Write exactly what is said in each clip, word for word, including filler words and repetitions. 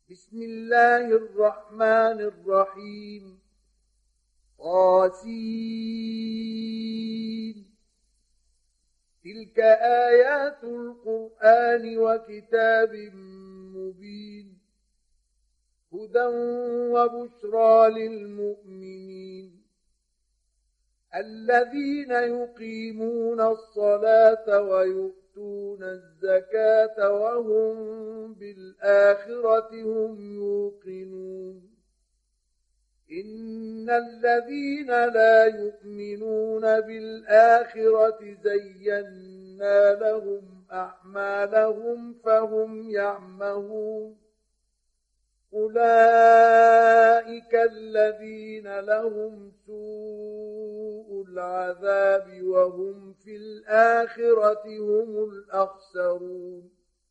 بسم الله الرحمن الرحيم. طاسين. تلك آيات القرآن وكتاب مبين، هدى وبشرى للمؤمنين الذين يقيمون الصلاة ويؤتون الزكاة وهم بالآخرة هم يوقنون. إن الذين لا يؤمنون بالآخرة زينا لهم أعمالهم فهم يعمهون. أولئك الذين لهم سوء العذاب وهم في الآخرة هم الأخسرون.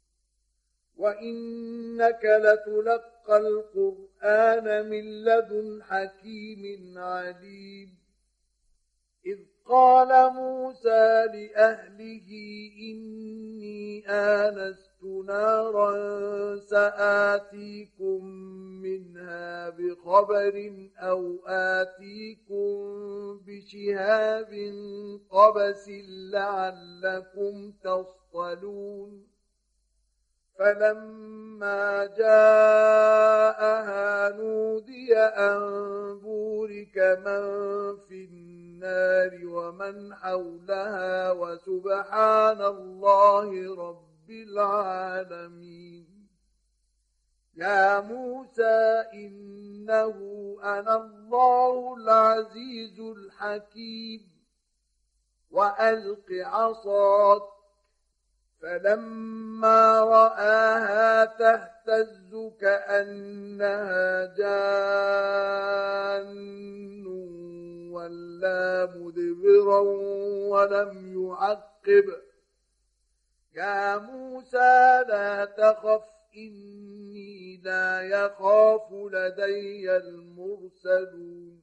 وإنك لتلقى القرآن من لدن حكيم عليم. إذ قال موسى لأهله إني آنست نارا سآتيكم منها بخبر أو آتيكم بشهاب قبس لعلكم تصطلون. فلما جاءها نودي أن بورك من في النار ومن حولها وسبحان الله رب العالمين. يا موسى إنه أنا الله العزيز الحكيم. وألق عصاك. فلما رآها تهتز كأنها جان ولا مدبرا ولم يعقب. يا موسى لا تخف إني لا يخاف لدي المرسلون.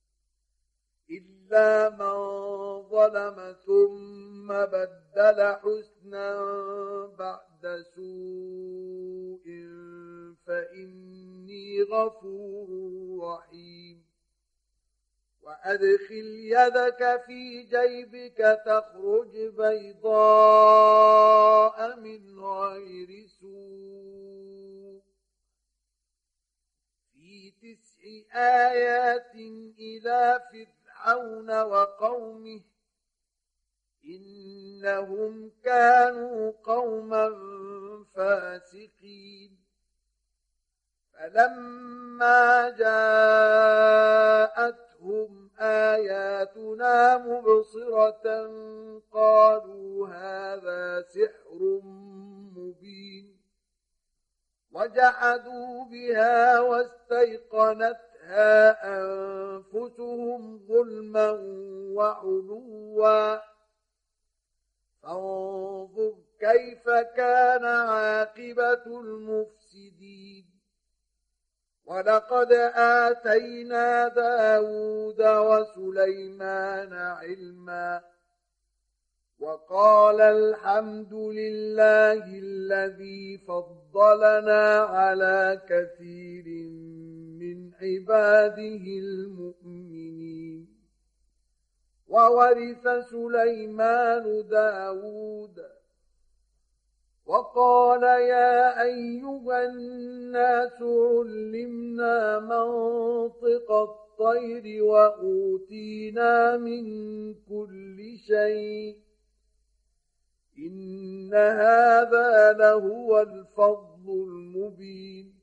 إلا من ظلم ثم بدل حسنا بعد سوء فإني غفور رحيم. وأدخل يدك في جيبك تخرج بيضاء من غير سوء في تسع آيات إلى فرعون وقومه إنهم كانوا قوما فاسقين. فلما جاءتهم آياتنا مبصرة قالوا هذا سحر مبين. وجحدوا بها واستيقنتها أنفسهم ظلما وعلوا. فانظر كيف كان عاقبة المفسدين. ولقد آتينا داود وسليمان علما. وقال الحمد لله الذي فضلنا على كثير من عباده المؤمنين. وورث سليمان داود. وقال يا أيها الناس علمنا منطق الطير وأوتينا من كل شيء إن هذا لهو الفضل المبين.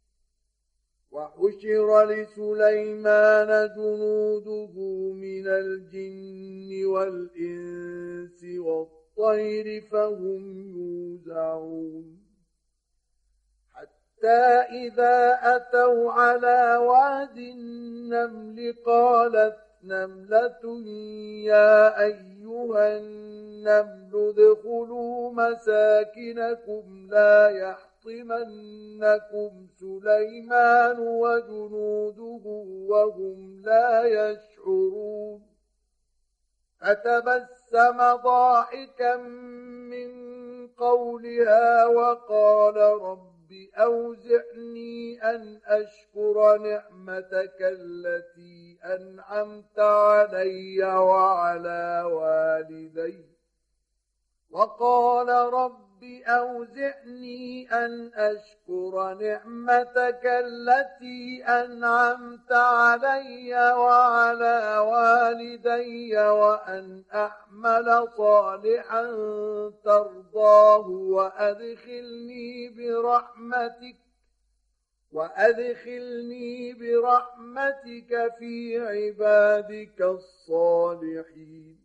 وحشر لسليمان جنوده من الجن والإنس والطير فهم يوزعون. حتى إذا أتوا على واد النمل قالت نملة يا أيها النمل ادخلوا مساكنكم لا يحطمنكم سليمان وجنوده وهم لا يشعرون. فتبسم ضاحكا من قولها وقال رب أوزعني أن أشكر نعمتك التي أنعمت علي وعلى والدي. وقال رب أوزعني أن أشكر نعمتك التي أنعمت علي وعلى والدي وأن أعمل صالحا ترضاه وأدخلني برحمتك وأدخلني برحمتك في عبادك الصالحين.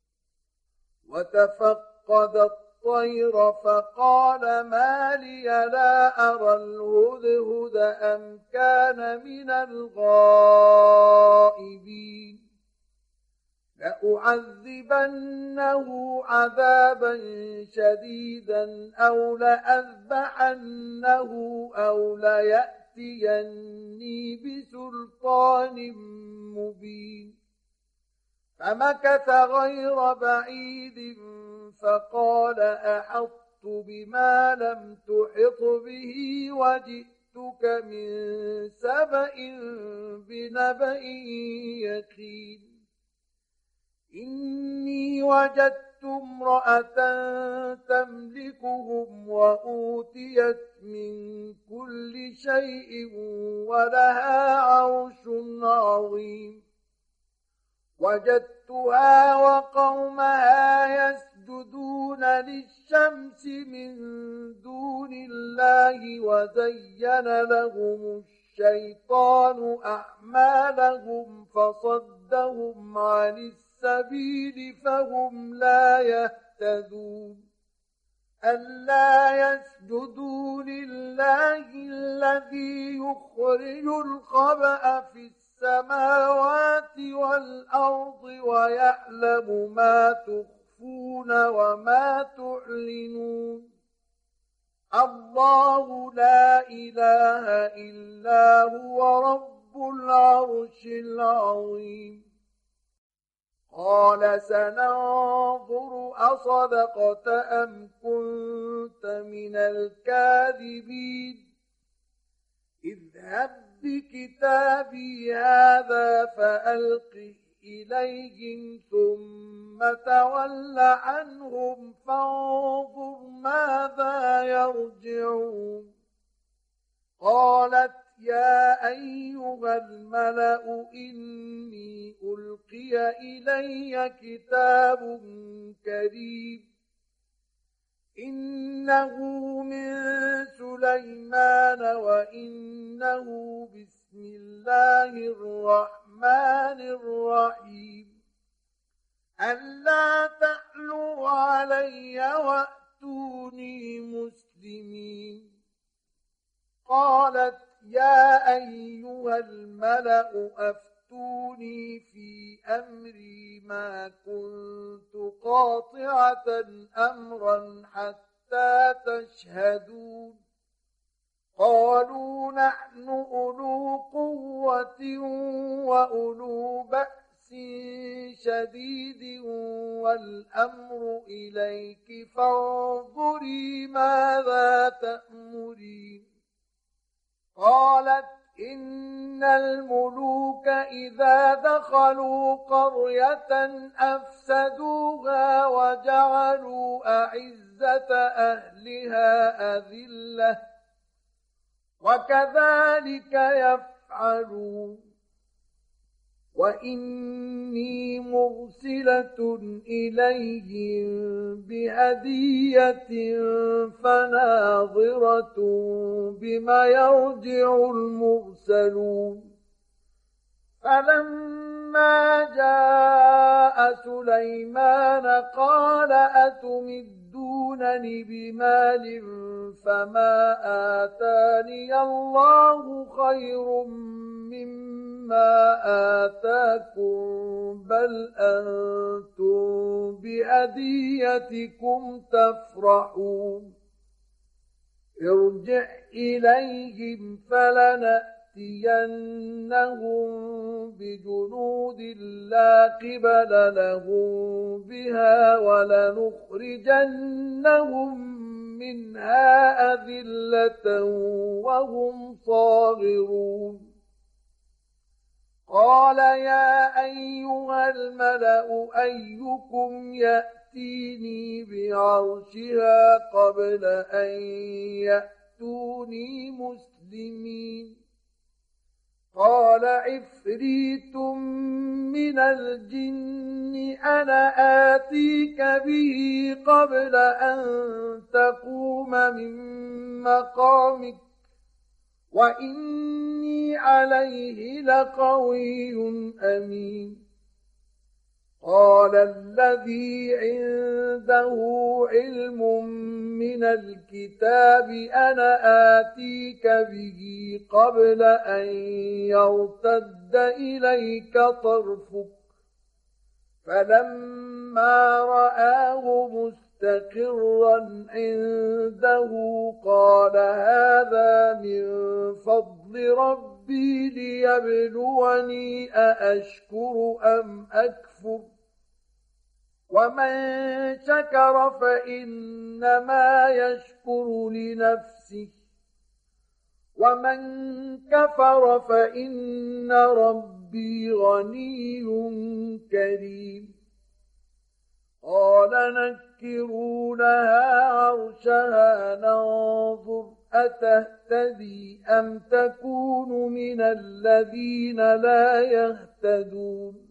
وتفقد الطير فقال ما لي لا أرى الهدهد أم كان من الغائبين. لأعذبنه عذابا شديدا أو لأذبحنه أو ليأتيني بسلطان مبين. فمكث غير بعيد فقال أحطت بما لم تحط به وجئتك من سبأ بنبأ يقين. إني وجدت امرأة تملكهم وأوتيت من كل شيء ولها عرش عظيم. وجدتها وقومها يسجدون للشمس من دون الله وزين لهم الشيطان أعمالهم فصدهم عن السبيل فهم لا يهتدون. ألا يسجدوا لله الذي يخرج الخبأ في السماوات والأرض ويعلم ما تخفون وما تعلنون. الله لا إله إلا هو رب العرش العظيم. قال سننظر أصدقت أم كنت من الكاذبين. اذهب بكتابي هذا فألقه إليهم ثم تول عنهم فانظر ماذا يرجعون. قالت يا أيها الملأ إني ألقي إلي كتاب كريم إنه من سليمان وإنه بسم الله الرحمن الرحيم. ألا تعلوا علي وأتوني مسلمين. قالت يا أيها الملأ أفتوني في أمري ما كنت قاطعة أمرا حتى تشهدون. قالوا نحن أولو قوة وأولو بأس شديد والأمر إليك فانظري ماذا تأمرين. قالت إن الملوك إذا دخلوا قرية أفسدوها وجعلوا أعزة أهلها أذلة وكذلك يفعلون. وإني مرسلة إليهم بهدية فناظرة بما يرجع المرسلون. فلما جاء سليمان قال أتمدونني بمال فما آتاني الله خير مما آتاكم بل أنتم بهديتكم تفرحون. ارجع إليهم فلنأتينهم لنأتينهم بجنود لا قبل لهم بها ولنخرجنهم منها أذلة وهم صاغرون. قال يا أيها الملأ أيكم يأتيني بعرشها قبل أن يأتوني مسلمين. قال عفريت من الجن أنا آتيك به قبل أن تقوم من مقامك وإني عليه لقوي أمين. قال الذي عنده علم من الكتاب أنا آتيك به قبل أن يرتد إليك طرفك فلما رآه مستقرا عنده قال هذا من فضل ربي ليبلوني أأشكر أم أكفر ومن شكر فإنما يشكر لنفسه ومن كفر فإن ربي غني كريم. قال نكروا لها عرشها ننظر أتهتدي أم تكون من الذين لا يهتدون.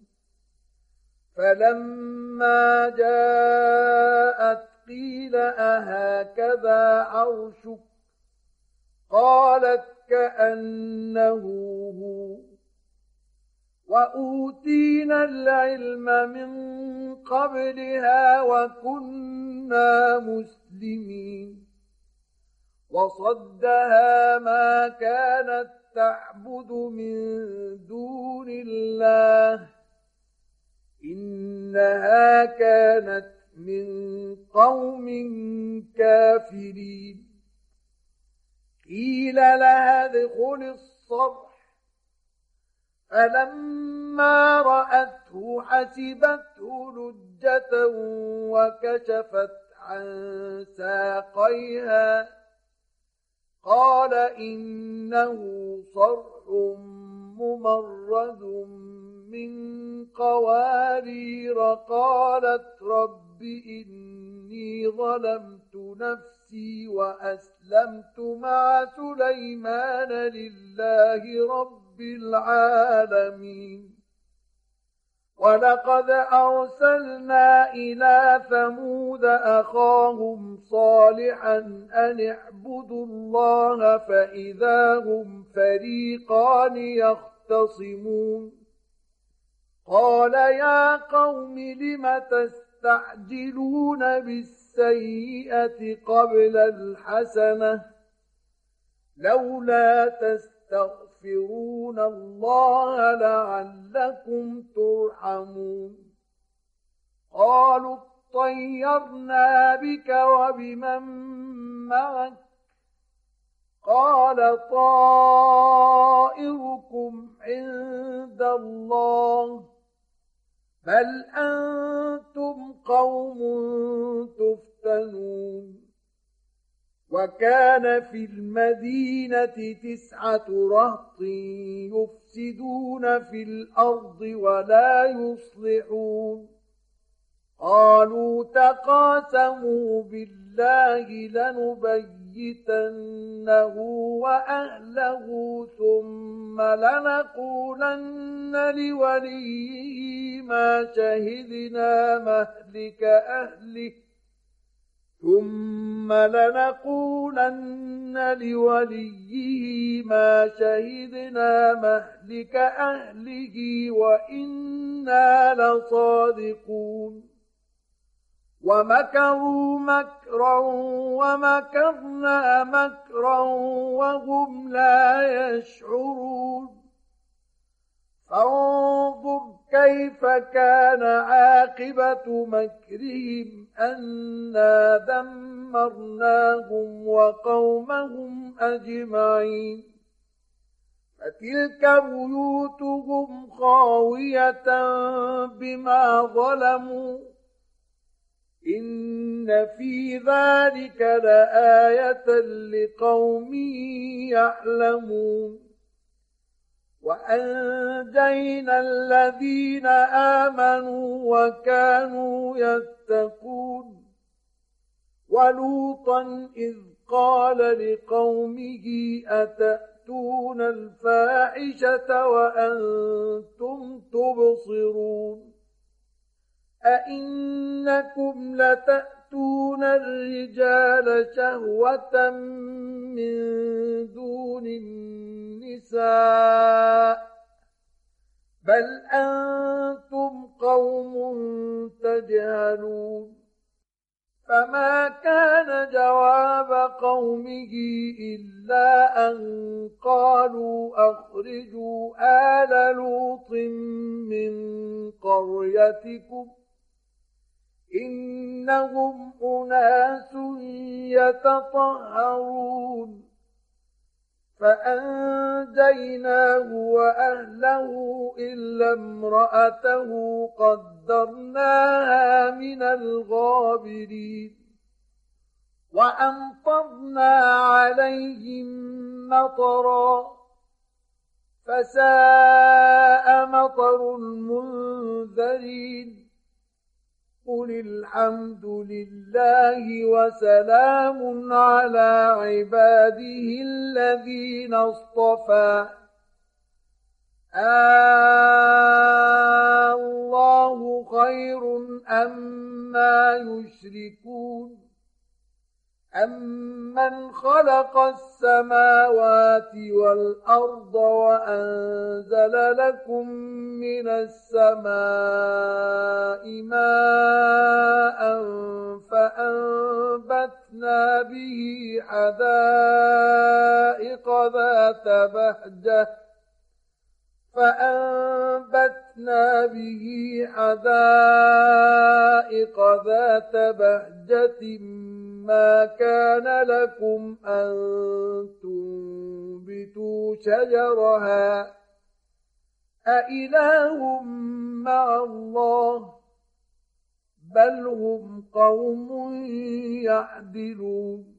فلما جاءت قيل أهكذا عرشك قالت كأنه هو وأوتينا العلم من قبلها وكنا مسلمين. وصدها ما كانت تعبد من دون الله إنها كانت من قوم كافرين. قيل لها ادخل الصرح فلما رأته حسبته لجة وكشفت عن ساقيها قال إنه صرح ممرد من قوارير. قالت رب إني ظلمت نفسي وأسلمت مع سليمان لله رب العالمين. ولقد أرسلنا إلى ثمود أخاهم صالحا أن اعبدوا الله فإذا هم فريقان يختصمون. قال يا قوم لم تستعجلون بالسيئة قبل الحسنة لولا تستغفرون الله لعلكم ترحمون. قالوا اطيرنا بك وبمن معك قال طائركم عند الله بل أنتم قوم تفتنون. وكان في المدينة تسعة رهط يفسدون في الأرض ولا يصلحون. قالوا تقاسموا بالله لنبيتنه وأهله ثم لنقولن لوليه ما شهدنا مهلك أهله ثم لنقولن لوليه ما شهدنا مهلك أهله وإنا لصادقون. ومكروا مكرا ومكرنا مكرا وهم لا يشعرون. فانظر كيف كان عاقبة مكرهم أنا دمرناهم وقومهم أجمعين. فتلك بيوتهم خاوية بما ظلموا إن في ذلك لآية لقوم يعلمون وأنجينا الذين آمنوا وكانوا يتقون ولوطا إذ قال لقومه أتأتون الفاحشة وأنتم تبصرون أئنكم لتأتون الرجال شهوة من دون النساء بل أنتم قوم تجهلون فما كان جواب قومه إلا أن قالوا أخرجوا آل لوط من قريتكم إنهم أناس يتطهرون فأنجيناه وأهله إلا امرأته قدرناها من الغابرين وأمطرنا عليهم مطرا فساء مطر المنذرين قل الحمد لله وسلام على عباده الذين اصطفى آه الله خير أما يشركون أمن خلق السماوات والأرض وأنزل لكم من السماء ماء فأنبتنا به حدائق ذات بهجة فأنبتنا به حدائق ذات بهجة ما كان لكم أن تنبتوا شجرها أإله مع الله بل هم قوم يعدلون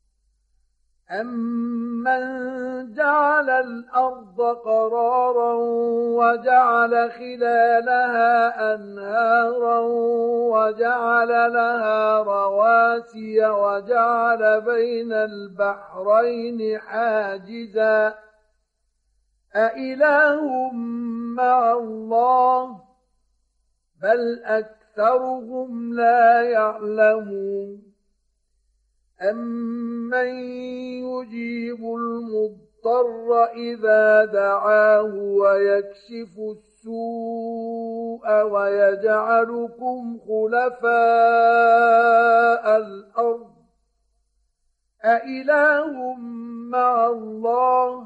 أمن جعل الأرض قرارا وجعل خلالها أنهارا وجعل لها رواسي وجعل بين البحرين حاجزا أإله مع الله بل أكثرهم لا يعلمون أمن يجيب المضطر إذا دعاه ويكشف السوء ويجعلكم خلفاء الأرض أإله مع الله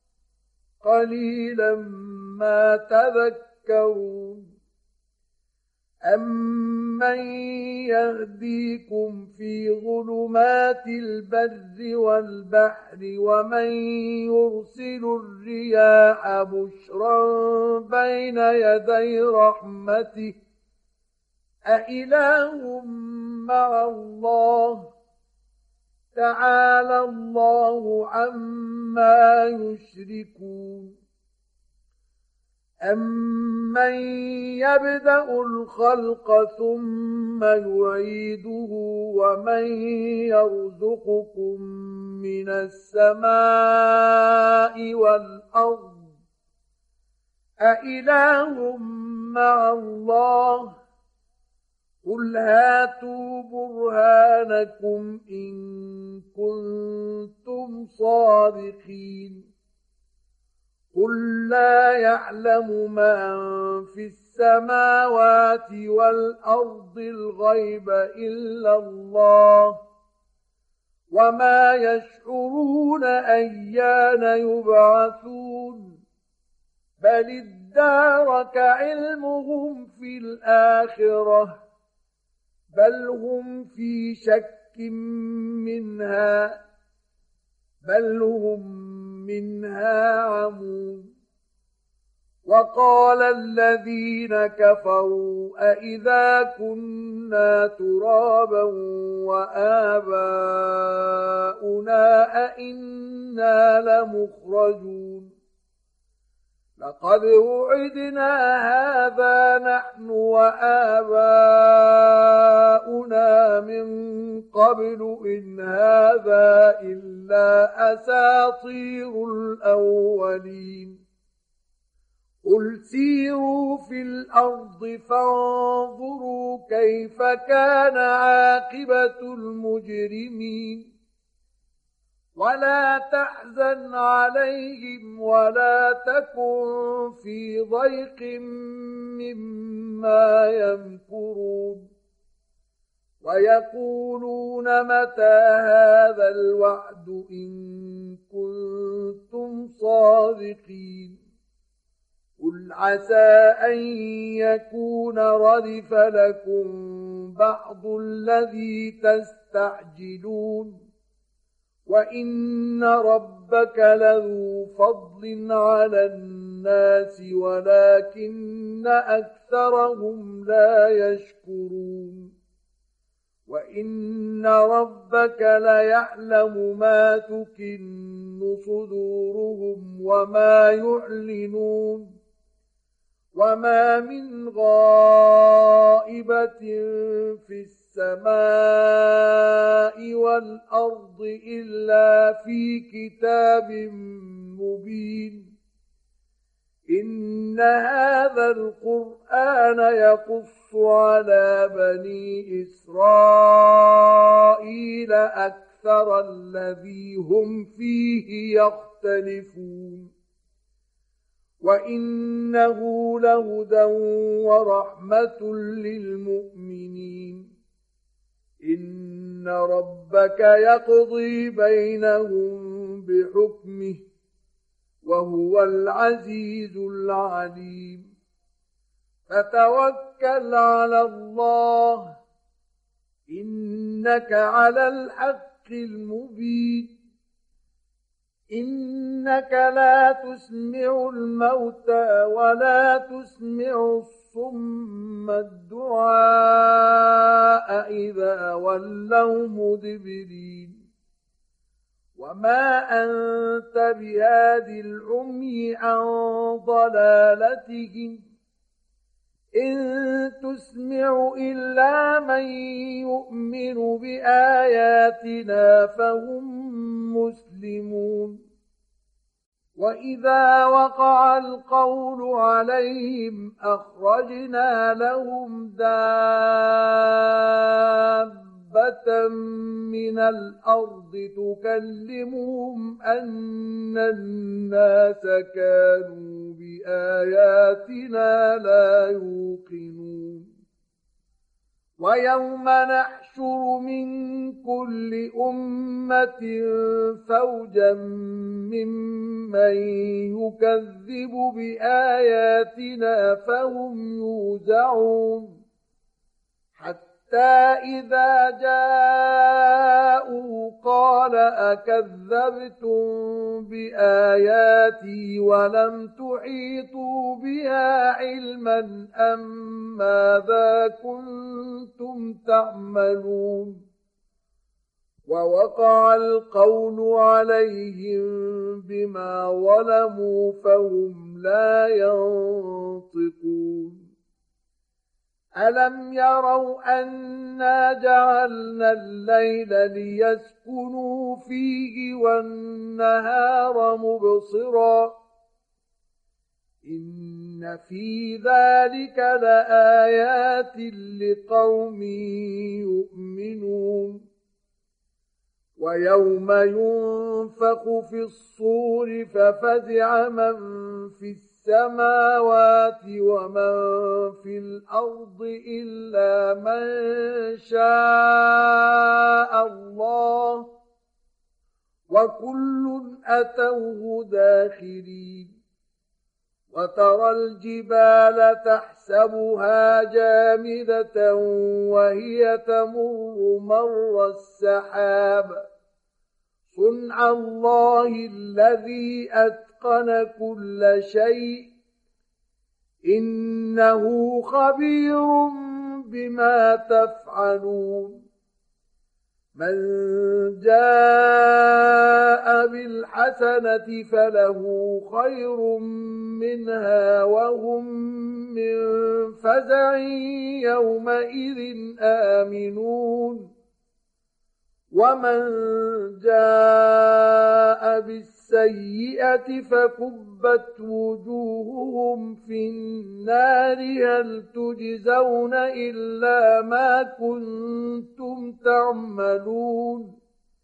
قليلا ما تذكرون أمن يهديكم في ظلمات البر والبحر ومن يرسل الرياح بشرا بين يدي رحمته أإله مع الله تعالى الله عما يشركون أمن يبدأ الخلق ثم يعيده ومن يرزقكم من السماء والأرض أإله مع الله قل هاتوا برهانكم إن كنتم صادقين قل لا يعلم من في السماوات والأرض الغيب إلا الله وما يشعرون أيان يبعثون بل ادارك علمهم في الآخرة بل هم في شك منها بل هم منها عمون. وقال الذين كفروا أئذا كنا ترابا وآباؤنا أئنا لمخرجون. لقد وعدنا هذا نحن وآباؤنا من قبل إن هذا إلا أساطير الأولين. قل سيروا في الأرض فانظروا كيف كان عاقبة المجرمين. ولا تحزن عليهم ولا تكن في ضيق مما يمكرون. ويقولون متى هذا الوعد إن كنتم صادقين. قل عسى أن يكون ردف لكم بعض الذي تستعجلون. وإن ربك لذو فضل على الناس ولكن أكثرهم لا يشكرون. وإن ربك ليعلم ما تكن صدورهم وما يعلنون. وما من غائبة في السماء والأرض إلا في كتاب مبين. إن هذا القرآن يقص على بني إسرائيل أكثر الذي هم فيه يختلفون. وإنه لهدى ورحمة للمؤمنين. إن ربك يقضي بينهم بحكمه وهو العزيز العليم. فتوكل على الله إنك على الحق المبين. إنك لا تسمع الموتى ولا تسمع الصم الدعاء إذا ولوا مدبرين. وما أنت بهاد العمي عن ضلالتهم إن تسمع إلا من يؤمن بآياتنا فهم مسلمون. وإذا وقع القول عليهم أخرجنا لهم دابة من الأرض تكلمهم أن الناس كانوا بآياتنا لا يوقنون. ويوم نحشر من كل أمة فوجا ممن يكذب بآياتنا فهم يوزعون. حتى إذا جاءوا قال أكذبتم بآياتي ولم تحيطوا بها علما أم ماذا كنتم تعملون. ووقع القول عليهم بما ظلموا فهم لا ينطقون. ألم يروا أنا جعلنا الليل ليسكنوا فيه والنهار مبصرا إن في ذلك لآيات لقوم يؤمنون. ويوم ينفخ في الصور ففزع من في السماوات ومن في الأرض إلا من شاء الله وكل أتوه داخرين. وترى الجبال تحسبها جامدة وهي تمر مر السحاب صنع الله الذي أتقن كل شيء إنه خبير بما تفعلون من جاء بالحسنة فله خير منها وهم من فزع يومئذ آمنون ومن جاء بالسيئة فكبت وجوههم في النار هل تجزون إلا ما كنتم تعملون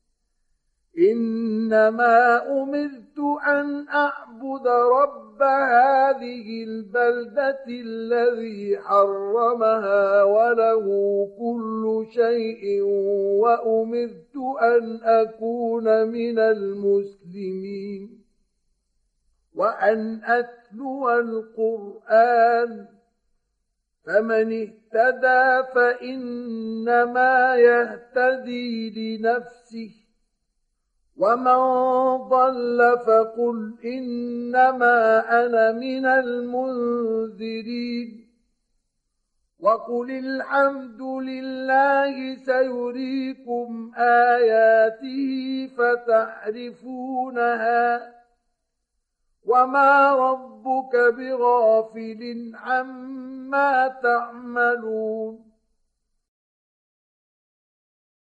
إنما أمرت أن أعبد رب هذه البلدة الذي حرمها وله كل شيء وأمرت أن أكون من المسلمين وأن أتلو القرآن فمن اهتدى فإنما يهتدي لنفسه ومن ضل فقل إنما أنا من المنذرين وقل الحمد لله سيريكم آياته فتعرفونها وما ربك بغافل عما تعملون